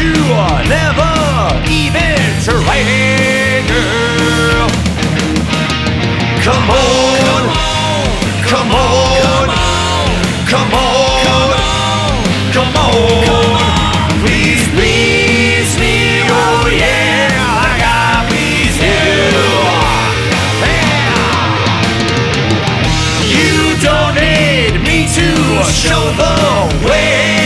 you never even tried, girl. Come on, come on, come on, come on. Please, please me, oh yeah, like I please you. Yeah. You don't need me to show the way.